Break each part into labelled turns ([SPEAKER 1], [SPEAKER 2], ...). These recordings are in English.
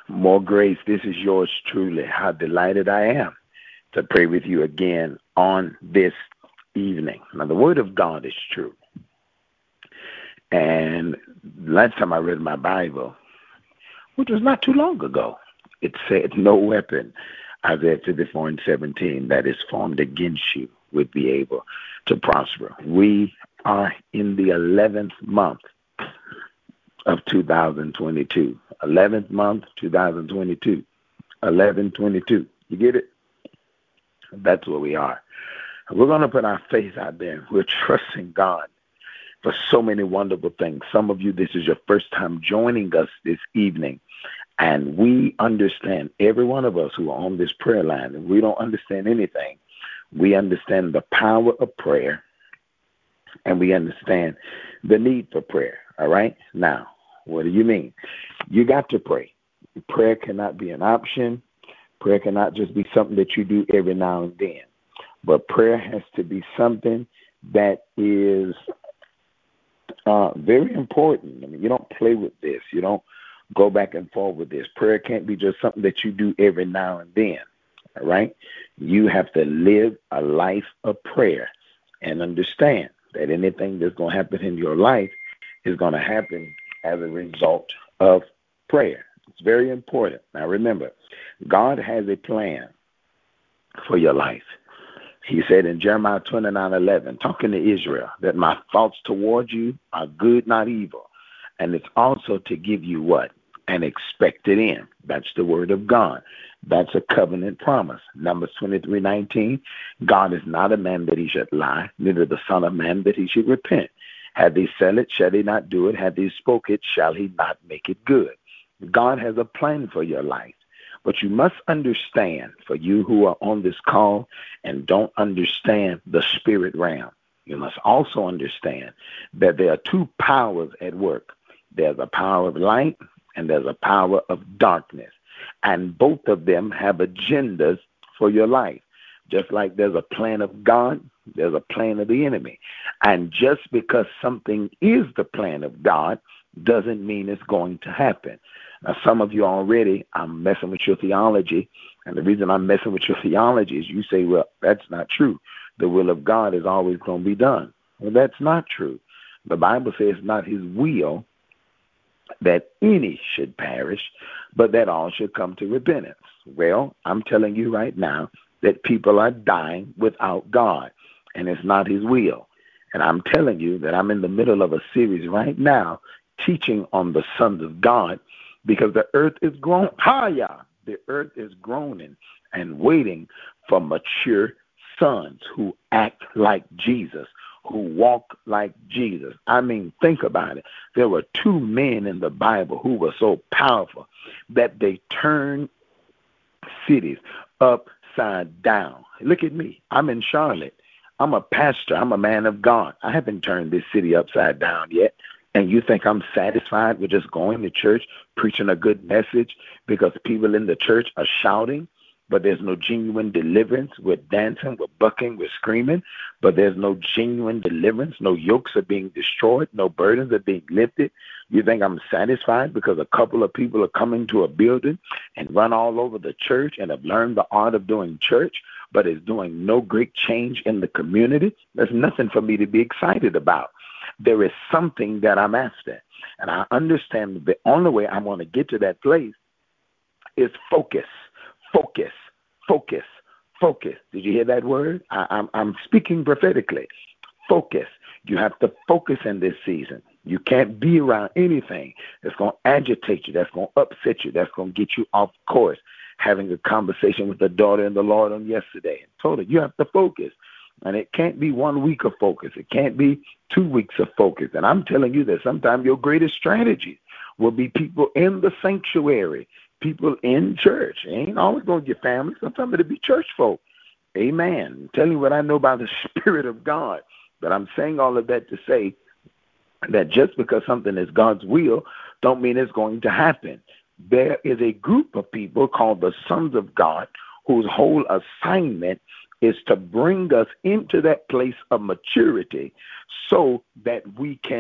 [SPEAKER 1] More grace. This is yours truly. How delighted I am to pray with you again on this evening. Now, the Word of God is true. And last time I read my Bible, which was not too long ago, it said, no weapon, Isaiah 54:17, that is formed against you would be able to prosper. We are in the 11th month of 2022. 11th month, 2022. 11/22. You get it? That's where we are. We're going to put our faith out there. We're trusting God for so many wonderful things. Some of you, this is your first time joining us this evening. And we understand, every one of us who are on this prayer line, and we don't understand anything. We understand the power of prayer, and we understand the need for prayer. All right? Now, what do you mean? You got to pray. Prayer cannot be an option. Prayer cannot just be something that you do every now and then. But prayer has to be something that is very important. I mean, you don't play with this. You don't go back and forth with this. Prayer can't be just something that you do every now and then. All right? You have to live a life of prayer and understand that anything that's going to happen in your life is going to happen as a result of prayer. It's very important. Now remember, God has a plan for your life. He said in Jeremiah 29:11, talking to Israel, that my thoughts toward you are good, not evil. And it's also to give you what? An expected end. That's the word of God. That's a covenant promise. Numbers 23:19, God is not a man that he should lie, neither the son of man that he should repent. Had he said it, shall he not do it? Had he spoke it, shall he not make it good? God has a plan for your life. But you must understand, for you who are on this call and don't understand the spirit realm, you must also understand that there are two powers at work. There's a power of light and there's a power of darkness. And both of them have agendas for your life. Just like there's a plan of God, there's a plan of the enemy. And just because something is the plan of God doesn't mean it's going to happen. Now, some of you already, I'm messing with your theology. And the reason I'm messing with your theology is you say, well, that's not true. The will of God is always going to be done. Well, that's not true. The Bible says it's not his will that any should perish, but that all should come to repentance. Well, I'm telling you right now that people are dying without God, and it's not his will. And I'm telling you that I'm in the middle of a series right now teaching on the sons of God, because the earth is grown. The earth is groaning and waiting for mature sons who act like Jesus, who walk like Jesus. I mean, think about it. There were two men in the Bible who were so powerful that they turned cities upside down. Look at me. I'm in Charlotte. I'm a pastor. I'm a man of God. I haven't turned this city upside down yet. And you think I'm satisfied with just going to church, preaching a good message because people in the church are shouting, but there's no genuine deliverance? We're dancing, we're bucking, we're screaming, but there's no genuine deliverance. No yokes are being destroyed. No burdens are being lifted. You think I'm satisfied because a couple of people are coming to a building and run all over the church and have learned the art of doing church, but is doing no great change in the community? There's nothing for me to be excited about. There is something that I'm after. And I understand the only way I'm going to get to that place is focus, focus, focus, focus. Did you hear that word? I'm speaking prophetically. Focus. You have to focus in this season. You can't be around anything that's going to agitate you, that's going to upset you, that's going to get you off course. Having a conversation with the daughter in the Lord on yesterday, and told her you have to focus. And it can't be 1 week of focus. It can't be 2 weeks of focus. And I'm telling you that sometimes your greatest strategy will be people in the sanctuary, people in church. It ain't always going to be family. Sometimes it'll be church folk. Amen. I'm telling you what I know about the Spirit of God. But I'm saying all of that to say that just because something is God's will don't mean it's going to happen. There is a group of people called the sons of God whose whole assignment is to bring us into that place of maturity so that we can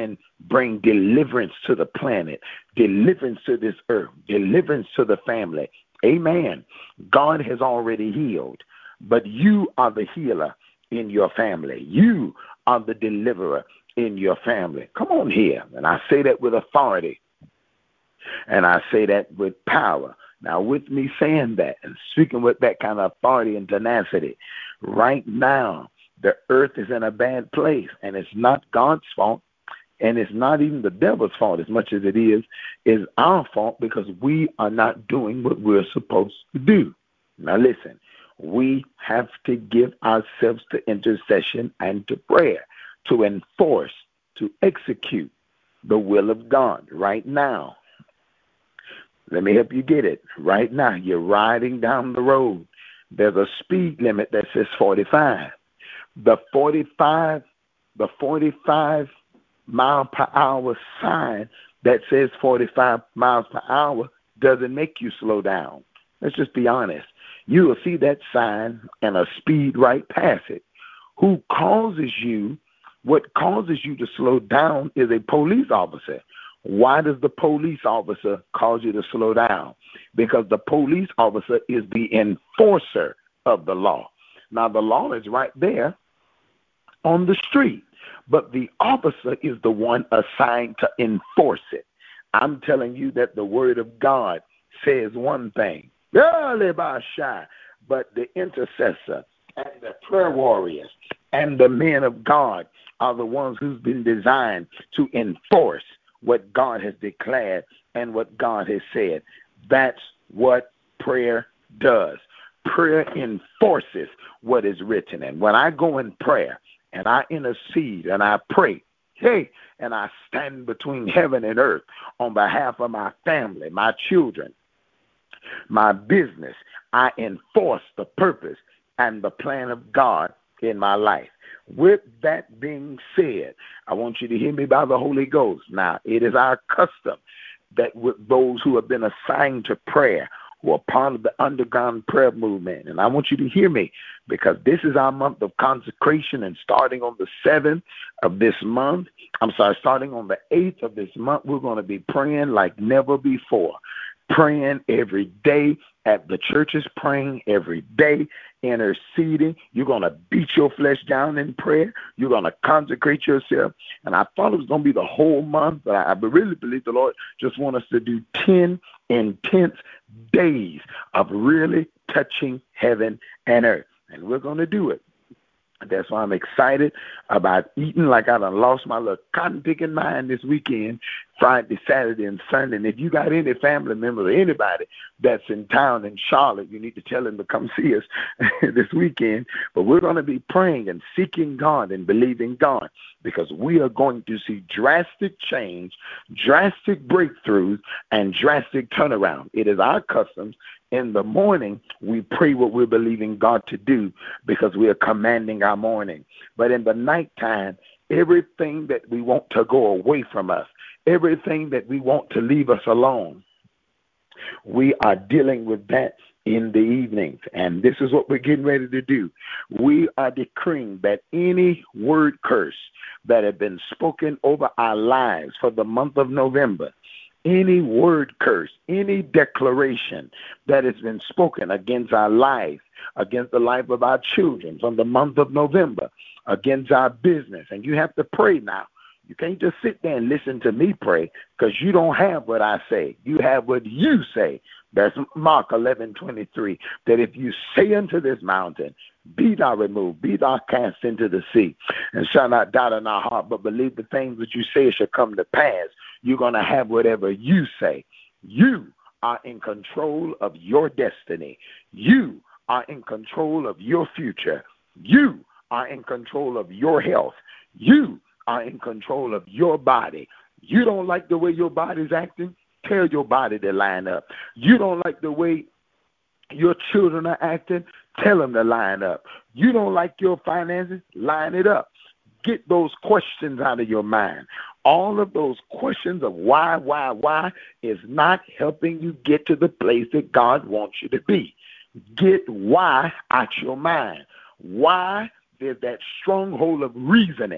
[SPEAKER 1] bring deliverance to the planet, deliverance to this earth, deliverance to the family. Amen. God has already healed, but you are the healer in your family. You are the deliverer in your family. Come on here. And I say that with authority, and I say that with power. Now, with me saying that and speaking with that kind of authority and tenacity, right now, the earth is in a bad place, and it's not God's fault, and it's not even the devil's fault as much as it is our fault, because we are not doing what we're supposed to do. Now, listen, we have to give ourselves to intercession and to prayer, to enforce, to execute the will of God right now. Let me help you get it. Right now, you're riding down the road. There's a speed limit that says 45. The 45 mile per hour sign that says 45 miles per hour doesn't make you slow down. Let's just be honest. You will see that sign and a speed right past it. What causes you to slow down is a police officer. Why does the police officer cause you to slow down? Because the police officer is the enforcer of the law. Now, the law is right there on the street, but the officer is the one assigned to enforce it. I'm telling you that the word of God says one thing, but the intercessor and the prayer warriors and the men of God are the ones who's been designed to enforce what God has declared and what God has said. That's what prayer does. Prayer enforces what is written. And when I go in prayer and I intercede and I pray, and I stand between heaven and earth on behalf of my family, my children, my business, I enforce the purpose and the plan of God in my life. With that being said, I want you to hear me by the Holy Ghost. Now, it is our custom that with those who have been assigned to prayer, who are part of the underground prayer movement, and I want you to hear me, because this is our month of consecration, and starting on the 7th of this month, starting on the 8th of this month, we're going to be praying like never before. Praying every day at the churches, praying every day, interceding. You're going to beat your flesh down in prayer. You're going to consecrate yourself. And I thought it was going to be the whole month, but I really believe the Lord just wants us to do 10 intense days of really touching heaven and earth. And we're going to do it. That's why I'm excited about eating like I done lost my little cotton-picking mind this weekend, Friday, Saturday, and Sunday. And if you got any family member or anybody that's in town in Charlotte, you need to tell them to come see us this weekend. But we're going to be praying and seeking God and believing God, because we are going to see drastic change, drastic breakthroughs, and drastic turnaround. It is our customs. In the morning, we pray what we're believing God to do, because we are commanding our morning. But in the nighttime, everything that we want to go away from us, everything that we want to leave us alone, we are dealing with that in the evenings. And this is what we're getting ready to do. We are decreeing that any word curse that had been spoken over our lives for the month of November, any word curse, any declaration that has been spoken against our life, against the life of our children from the month of November, against our business. And you have to pray now. You can't just sit there and listen to me pray, because you don't have what I say. You have what you say. That's Mark 11:23, that if you say unto this mountain, be thou removed, be thou cast into the sea, and shall not doubt in our heart, but believe the things that you say shall come to pass, you're going to have whatever you say. You are in control of your destiny. You are in control of your future. You are in control of your health. You are in control of your body. You don't like the way your body's acting? Tell your body to line up. You don't like the way your children are acting? Tell them to line up. You don't like your finances? Line it up. Get those questions out of your mind. All of those questions of why is not helping you get to the place that God wants you to be. Get why out your mind. Why? There's that stronghold of reasoning,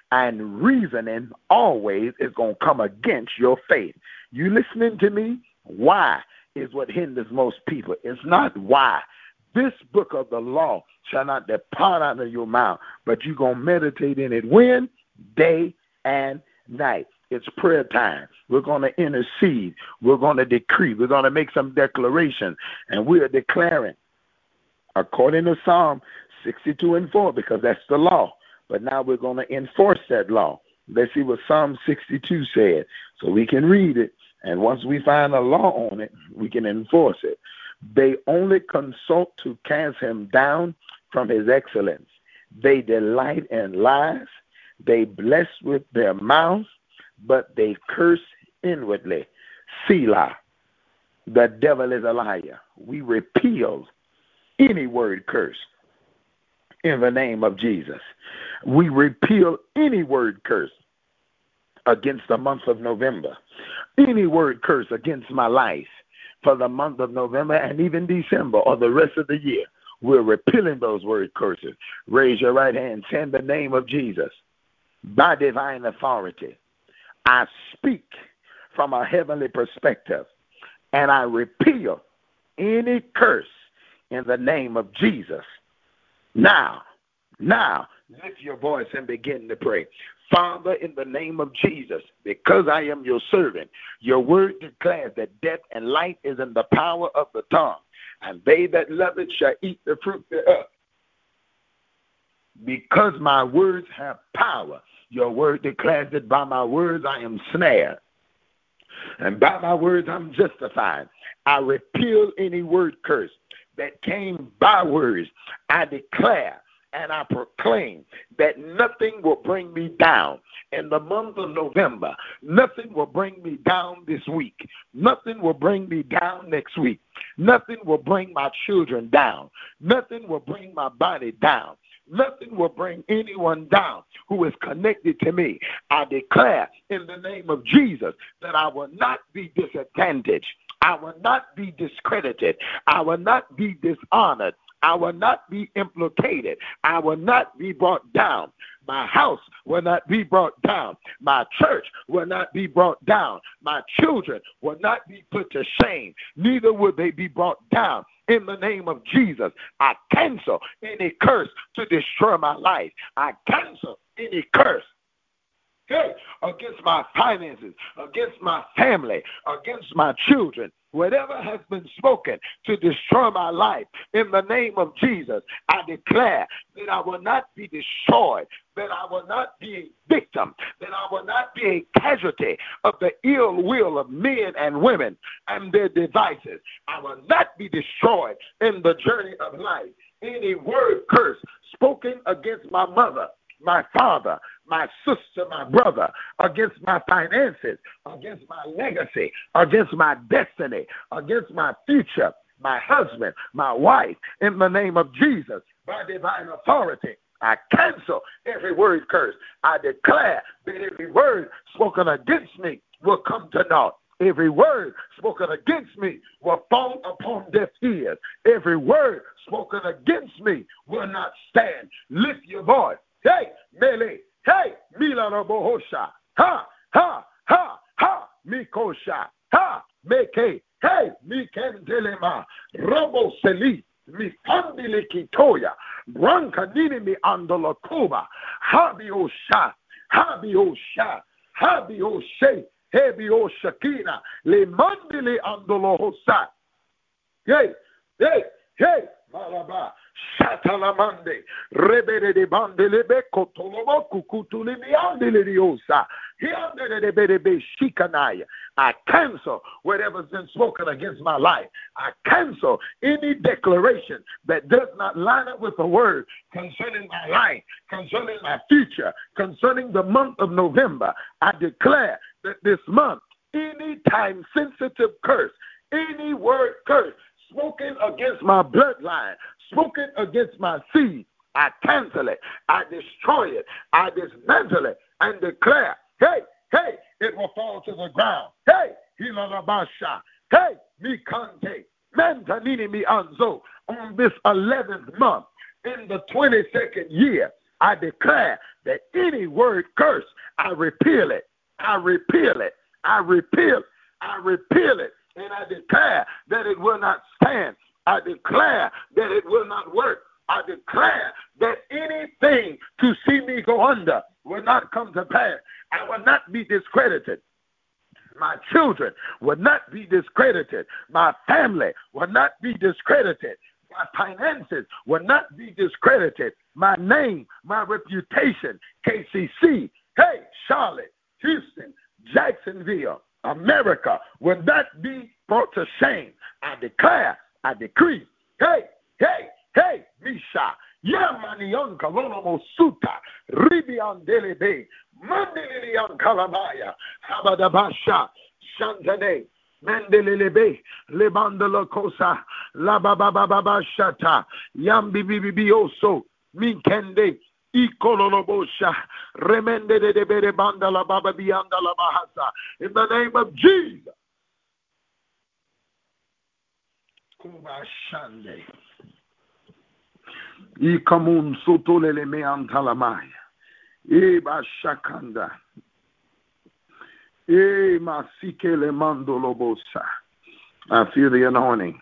[SPEAKER 1] and reasoning always is going to come against your faith. You listening to me? Why is what hinders most people. It's not why. This book of the law shall not depart out of your mouth, but you're going to meditate in it when? Day and night. It's prayer time. We're going to intercede. We're going to decree. We're going to make some declarations, and we are declaring according to Psalm 62:4, because that's the law. But now we're going to enforce that law. Let's see what Psalm 62 said, so we can read it. And once we find a law on it, we can enforce it. They only consult to cast him down from his excellence. They delight in lies. They bless with their mouths, but they curse inwardly. Selah. The devil is a liar. We repeal any word curse in the name of Jesus. We repeal any word curse against the month of November. Any word curse against my life for the month of November and even December or the rest of the year. We're repealing those word curses. Raise your right hand. Say in the name of Jesus, by divine authority, I speak from a heavenly perspective, and I repeal any curse in the name of Jesus. Now, lift your voice and begin to pray. Father, in the name of Jesus, because I am your servant, your word declares that death and life is in the power of the tongue, and they that love it shall eat the fruit thereof. Because my words have power, your word declares that by my words I am snared, and by my words I'm justified. I repeal any word curse that came by words. I declare and I proclaim that nothing will bring me down in the month of November. Nothing will bring me down this week. Nothing will bring me down next week. Nothing will bring my children down. Nothing will bring my body down. Nothing will bring anyone down who is connected to me. I declare in the name of Jesus that I will not be disadvantaged. I will not be discredited. I will not be dishonored. I will not be implicated. I will not be brought down. My house will not be brought down. My church will not be brought down. My children will not be put to shame. Neither will they be brought down. In the name of Jesus, I cancel any curse to destroy my life. I cancel any curse against my finances, against my family, against my children. Whatever has been spoken to destroy my life, in the name of Jesus, I declare that I will not be destroyed, that I will not be a victim, that I will not be a casualty of the ill will of men and women and their devices. I will not be destroyed in the journey of life. Any word curse spoken against my mother, my father, my sister, my brother, against my finances, against my legacy, against my destiny, against my future, my husband, my wife, in the name of Jesus, by divine authority, I cancel every word curse. I declare that every word spoken against me will come to naught. Every word spoken against me will fall upon deaf ears. Every word spoken against me will not stand. Lift your voice. Hey, Mele. Hey, Milano Bohosha. Ha, ha, ha, ha, Mikosha. Ha, Meke. Hey, Mikendelema. Robo Seli. Mikandili Kitoya. Branka Nini mi Andola Kuba. Habiosha. Habiosha. Habioshe. Hebio Shakina. Le Mandili Andolo Hosa. Hey, hey, hey, Malaba. Shatalamande, Rebede de Bandelebe, Kotolomo, Kukutulimi, Andeliosa, Hiandelebe, Shikanaya. I cancel whatever's been spoken against my life. I cancel any declaration that does not line up with the word concerning my life, concerning my future, concerning the month of November. I declare that this month, any time sensitive curse, any word curse, spoken against my bloodline, spoken against my seed, I cancel it, I destroy it, I dismantle it, and declare, hey, hey, it will fall to the ground. Hey, Hilalabasha, hey, Mikante, Mantanini mi Anzo, on this 11th month, in the 22nd year I declare that any word curse, I repeal it. I repeal it. I repeal it. I repeal it. And I declare that it will not stand. I declare that it will not work. I declare that anything to see me go under will not come to pass. I will not be discredited. My children will not be discredited. My family will not be discredited. My finances will not be discredited. My name, my reputation, KCC, hey, Charlotte, Houston, Jacksonville, America will not be brought to shame. I declare, I decree, hey, hey, hey, Misha, Yamanion Kalono Suta, Ribian Delebe, Mandelian Kalamaya, Habadabasha, Shantane, Mendelebe, Lebandala Kosa, Labababa Shata, Yambibibioso, Minkende, Ikololobosha, Remende de Bere Bandala Baba Biandala Bahasa, in the name of Jesus. Kubashande. Ikamun Sotolele me Antalamaya. Eba Shakanda. E Masikele Mandolobosa. I feel the anointing.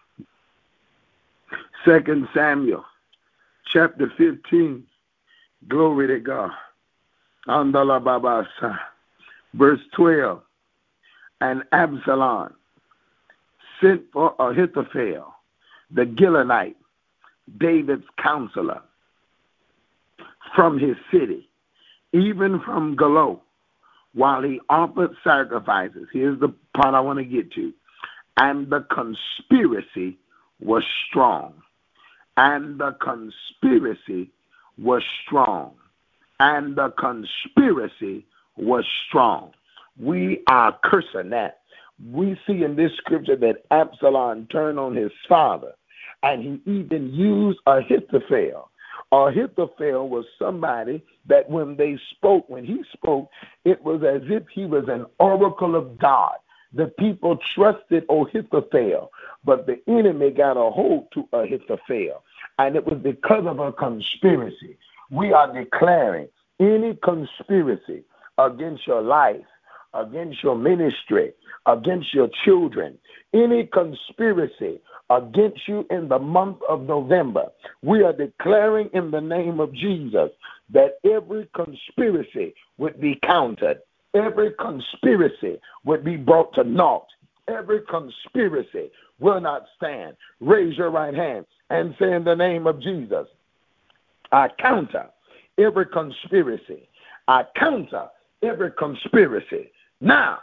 [SPEAKER 1] 2 Samuel chapter 15. Glory to God. Andala Babasa. Verse 12. And Absalom sent for Ahithophel, the Gilonite, David's counselor, from his city, even from Gilo, while he offered sacrifices. Here's the part I want to get to. And the conspiracy was strong. And the conspiracy was strong. And the conspiracy was strong. We are cursing that. We see in this scripture that Absalom turned on his father, and he even used Ahithophel. Ahithophel was somebody that when he spoke, it was as if he was an oracle of God. The people trusted Ahithophel, but the enemy got a hold to Ahithophel, and it was because of a conspiracy. We are declaring any conspiracy against your life, against your ministry, against your children, any conspiracy against you in the month of November, we are declaring in the name of Jesus that every conspiracy would be countered. Every conspiracy would be brought to naught. Every conspiracy will not stand. Raise your right hand and say in the name of Jesus, I counter every conspiracy. I counter every conspiracy. Now,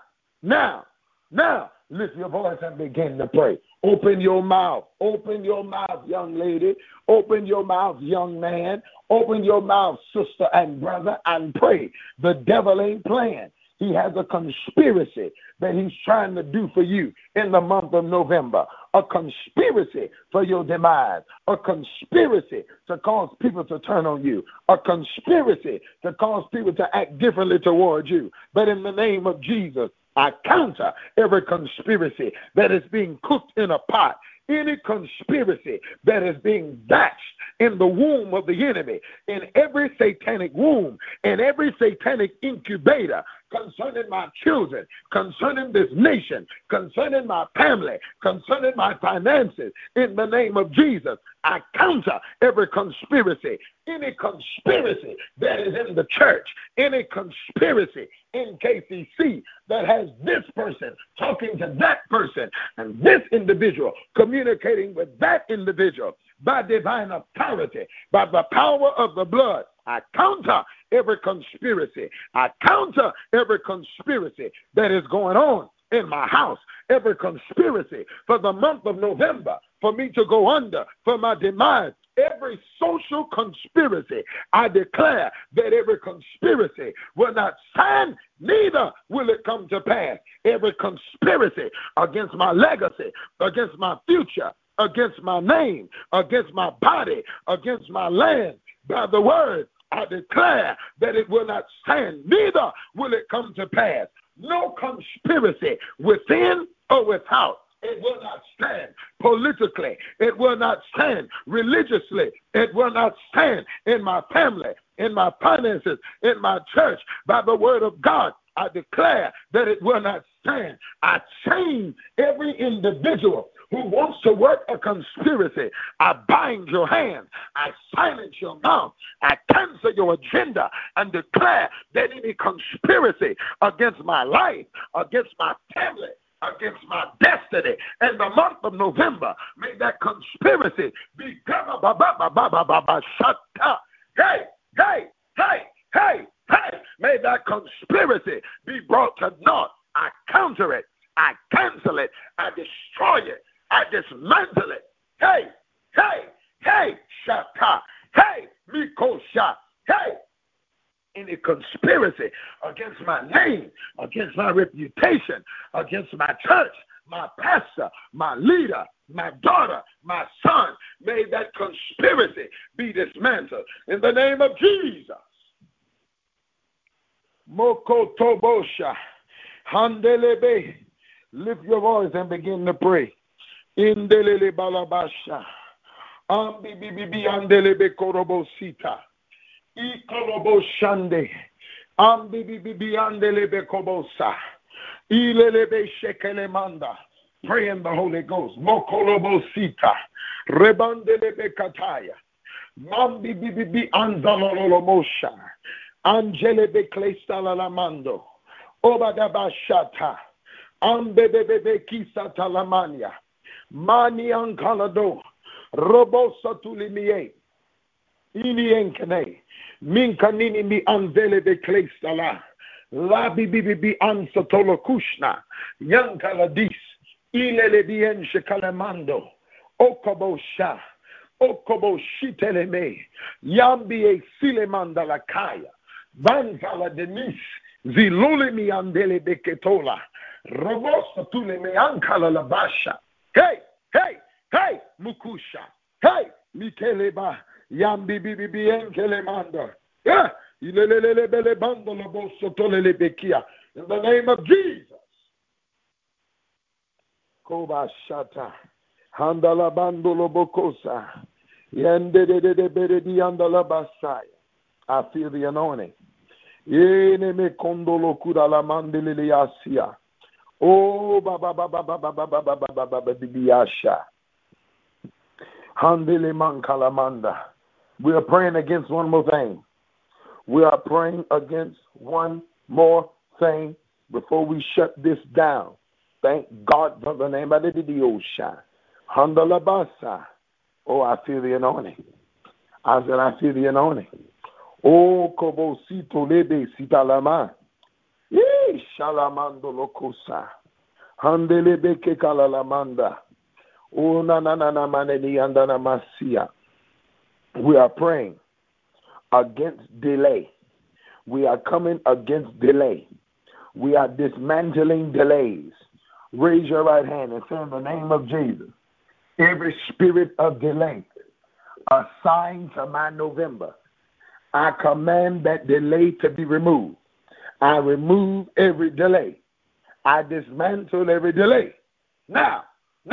[SPEAKER 1] lift your voice and begin to pray. Open your mouth, young lady. Open your mouth, young man. Open your mouth, sister and brother, and pray. The devil ain't playing. He has a conspiracy that he's trying to do for you in the month of November. A conspiracy for your demise. A conspiracy to cause people to turn on you. A conspiracy to cause people to act differently towards you. But in the name of Jesus, I counter every conspiracy that is being cooked in a pot. Any conspiracy that is being batched in the womb of the enemy, in every satanic womb, in every satanic incubator, concerning my children, concerning this nation, concerning my family, concerning my finances, in the name of Jesus, I counter every conspiracy. Any conspiracy that is in the church, any conspiracy in KCC that has this person talking to that person and this individual communicating with that individual by divine authority, by the power of the blood, I counter every conspiracy. I counter every conspiracy that is going on in my house, every conspiracy for the month of November, for me to go under, for my demise, every social conspiracy. I declare that every conspiracy will not stand, neither will it come to pass. Every conspiracy against my legacy, against my future, against my name, against my body, against my land, by the word, I declare that it will not stand, neither will it come to pass. No conspiracy within or without
[SPEAKER 2] It will not stand politically. It will not stand religiously. It will not stand in my family, in my finances, in my church. By the word of God, I declare that it will not stand. I change every individual who wants to work a conspiracy. I bind your hand. I silence your mouth. I cancel your agenda and declare that any conspiracy against my life, against my family, against my destiny in the month of November, may that conspiracy be shut up. Hey, hey, hey, hey, hey, may that conspiracy be brought to naught. I counter it. I cancel it. I destroy it. I dismantle it. Hey, hey, hey, shata. Hey, mikosha. Hey, any conspiracy against my name, against my reputation, against my church, my pastor, my leader, my daughter, my son, may that conspiracy be dismantled in the name of Jesus. Moko tobosha, handelebe. Lift your voice and begin to pray. Indelele balabasha, ambibibi andelebe korobosita. Ikolobo shande, ambibibi andelebe kobosa, ilelebe shekelemanda. Pray in the Holy Ghost. Mokolobo sita, rebandelebe kataya, mambibibi anzalolomosha, angelebe klestalalamando, obadabashata, ambebebebe kisatalamania, mani ankalado, robosa tulimie, Inienkene, minkanini mi anvele de klestala, la bibibi ansatolo kushna, yankaladis, ilele bien shekalemando, okobosha, okoboshiteleme, yambie silemanda la kaya, vanzala denis, zilulimi andele beketola, robosa tuleme ankala la basha. Hey, hey, hey, mukusha, hey, mikeleba. Yambi bibi bien kelemanda. Yeah. In the name of Jesus. Koba shata. Handala bandolo bokosa. Yende de beredi andala basaya. I feel the anointing. Yene me kondolo kura la mandele yasia. Oh baba baba baba baba baba baba bibiyasha. Handele mankalamanda. We are praying against one more thing. We are praying against one more thing before we shut this down. Thank God for the name of the Diosha. Handalabasa. Oh, I feel the anointing. I said, I feel the anointing. Oh, kobosito lebe sitalama. Yee, shalamando lokosa. Handelebe kekalalamanda. Oh, na na na na maneni andana masia. We are praying against delay. We are coming against delay. We are dismantling delays. Raise your right hand and say in the name of Jesus, every spirit of delay assigned to my November, I command that delay to be removed. I remove every delay. I dismantle every delay. Now,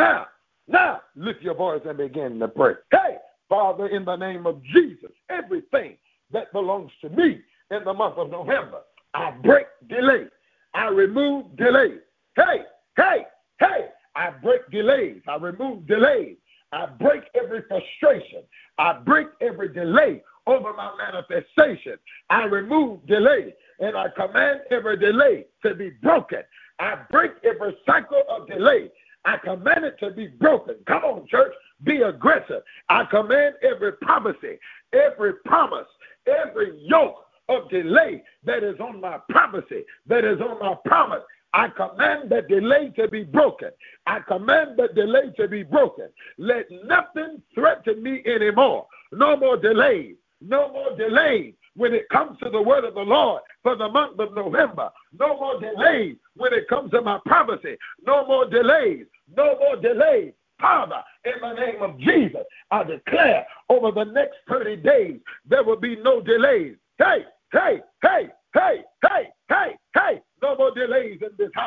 [SPEAKER 2] lift your voice and begin to pray. Hey! Father, in the name of Jesus, everything that belongs to me in the month of November, I break delay. I remove delay. Hey, hey, hey, I break delays. I remove delays. I break every frustration. I break every delay over my manifestation. I remove delay, and I command every delay to be broken. I break every cycle of delay. I command it to be broken. Come on, church. Be aggressive. I command every prophecy, every promise, every yoke of delay that is on my prophecy, that is on my promise. I command that delay to be broken. I command that delay to be broken. Let nothing threaten me anymore. No more delays. No more delays when it comes to the word of the Lord for the month of November. No more delays when it comes to my prophecy. No more delays. No more delays. Father, in the name of Jesus, I declare over the next 30 days, there will be no delays. Hey, hey, hey, hey, hey, hey, hey. No more delays in this house.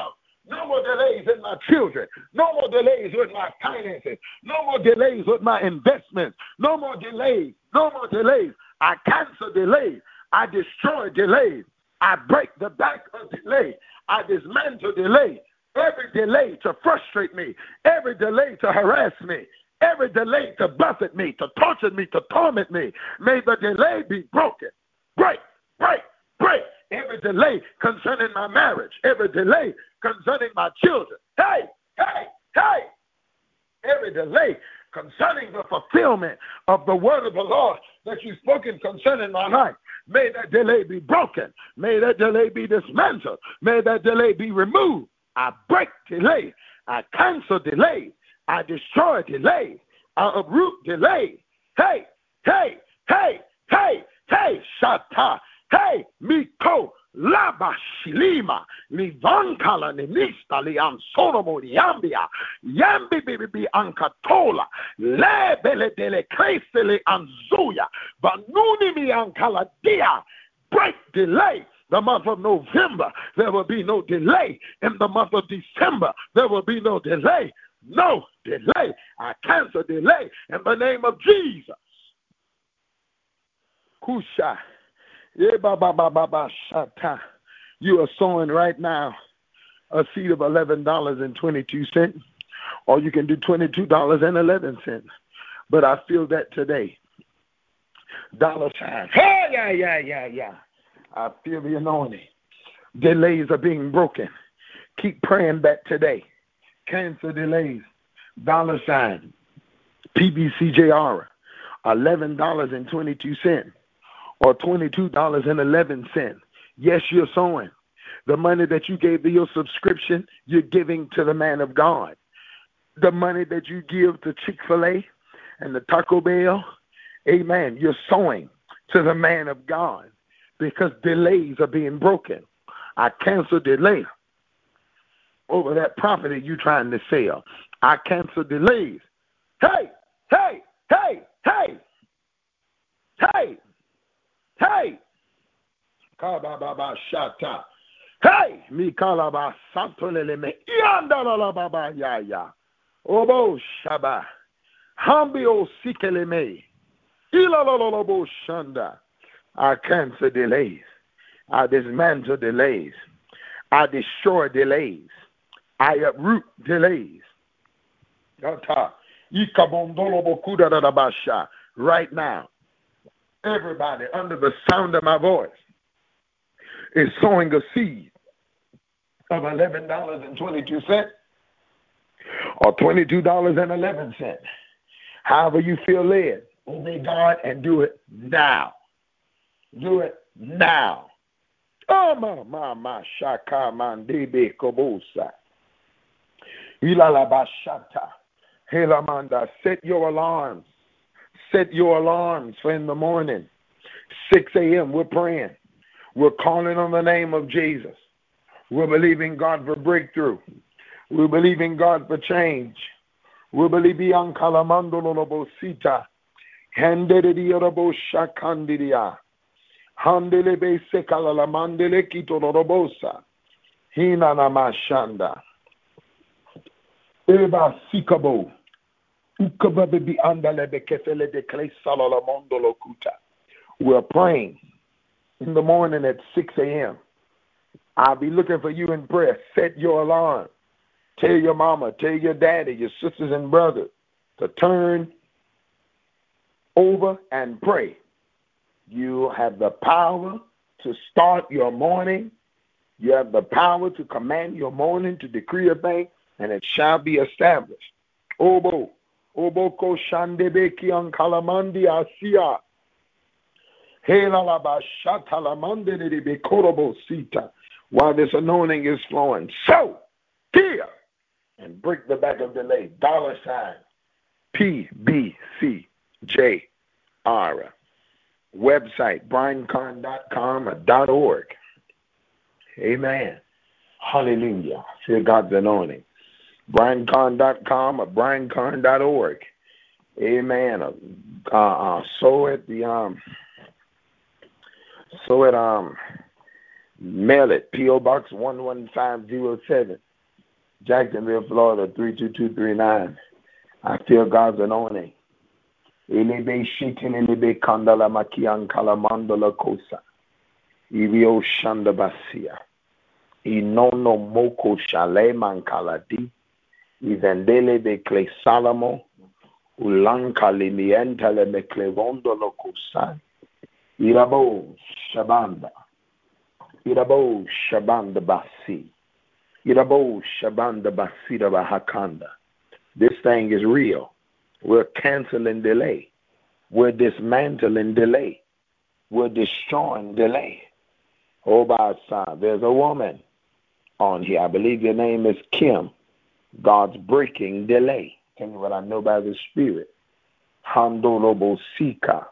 [SPEAKER 2] No more delays in my children. No more delays with my finances. No more delays with my investments. No more delays. No more delays. I cancel delays. I destroy delays. I break the back of delay. I dismantle delay. Every delay to frustrate me. Every delay to harass me. Every delay to buffet me, to torture me, to torment me. May the delay be broken. Break, break, break. Every delay concerning my marriage. Every delay concerning my children. Hey, hey, hey. Every delay concerning the fulfillment of the word of the Lord that you've spoken concerning my life. May that delay be broken. May that delay be dismantled. May that delay be removed. I break delay. I cancel delay. I destroy delay. I uproot delay. Hey, hey, hey, hey, hey, Shata. Hey, Miko, Laba Shilima, Livankala, Nimista, Liam Sonomo, Yambia, Yambi Bibi Ankatola, Lebele dele Cresele Anzuya, Banuni mi Ankala Dia, break delay. The month of November, there will be no delay. In the month of December, there will be no delay. No delay. I cancel delay in the name of Jesus. Kusha. You are sowing right now a seed of $11.22, or you can do $22.11. But I feel that today. $. Hey, yeah. I feel the anointing. Delays are being broken. Keep praying that today. Cancel delays. $. PBCJR. $11.22. Or $22.11. Yes, you're sowing. The money that you gave to your subscription, you're giving to the man of God. The money that you give to Chick-fil-A and the Taco Bell, amen, you're sowing to the man of God because delays are being broken. I cancel delay over that property you're trying to sell. I cancel delays. Hey, hey, hey, hey, hey. Hey, Kababa Shata. Hey, Mikalaba Santolele me Yandala Baba Yaya. Obo Shaba. Hambio Sikeleme. Ilalolobo Shanda. I cancel delays. I dismantle delays. I destroy delays. I uproot delays. Right now. Everybody under the sound of my voice is sowing a seed of $11.22 or $22.11. However you feel led, obey God and do it now. Do it now. Oh, my, shaka mandebe kobosa. Ilalabashata. Helamanda, set your alarms. Set your alarms for in the morning. 6 a.m. We're praying. We're calling on the name of Jesus. We're believing God for breakthrough. We're believing God for change. We're believing on Kalamandolobosita. Handediorobo Shakandidia. Handelebe Sekalalamandele Kitorobosa. Hinanamashanda. Eba Sikabo. We're praying in the morning at 6 a.m. I'll be looking for you in prayer. Set your alarm. Tell your mama, tell your daddy, your sisters and brothers to turn over and pray. You have the power to start your morning. You have the power to command your morning, to decree a thing, and it shall be established. Obo. Oboko Shandebeki on Kalamandi Asia. Helalaba Shatalamande de Bekorobo Sita. While this anointing is flowing. So, here, and break the back of delay. $PBCJR. Website, briancarn.com or .org. Amen. Hallelujah. Feel God's anointing. briancarn.com or briancarn.org. Amen. Mail it, P.O. Box 11507, Jacksonville, Florida, 32239. I feel God's anointing. Elebe shikin elebe kandala makian kalamandola kosa. Ibio shanda basia. Inono moko shale mankaladi. Ivendele be kle salamo. Ulanka limientele me klevondolo kosa. Irabo shabanda. Irabo shabanda basi. Irabo shabanda basida bahakanda. This thing is real. We're canceling delay. We're dismantling delay. We're destroying delay. Oh, by side, there's a woman on here. I believe your name is Kim. God's breaking delay. Tell me what I know by the Spirit. Handolobo Sika.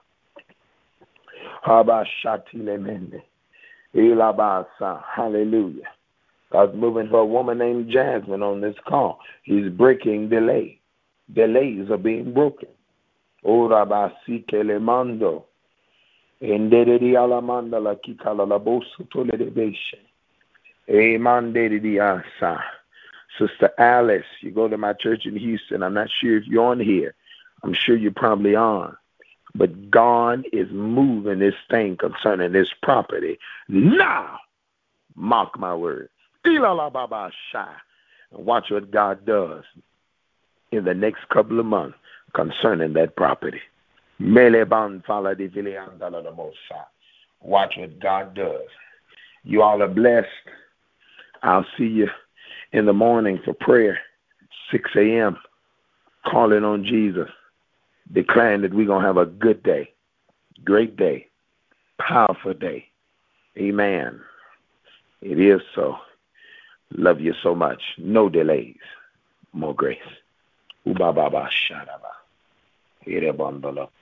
[SPEAKER 2] Habashatilemende. Ilabasa. Hallelujah. God's moving for a woman named Jasmine on this call. He's breaking delay. Delays are being broken. Orabasi kelemando. Endedi alamanda la kikala la bosu toledebeshe. Emandedi asa. Sister Alice, you go to my church in Houston. I'm not sure if you're on here. I'm sure you're probably on. But God is moving this thing concerning this property. Now, mark my words. Ilalababa sha. And watch what God does in the next couple of months concerning that property. Meleban fala di viliandala the mosa. Watch what God does. You all are blessed. I'll see you in the morning for prayer, 6 a.m., calling on Jesus, declaring that we're going to have a good day, great day, powerful day. Amen. It is so. Love you so much. No delays. More grace. Ubababa shadaba. Irebandala.